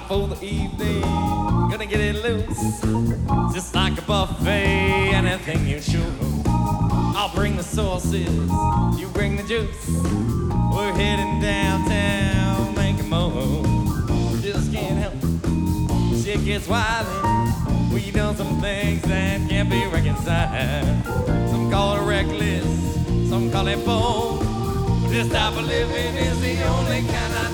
for the evening, gonna get it loose, just like a buffet, anything you choose. I'll bring the sauces, you bring the juice. We're heading downtown, make a move. Just can't help it, shit gets wild. We done some things that can't be reconciled. Some call it reckless, some call it bold. This type of living is the only kind I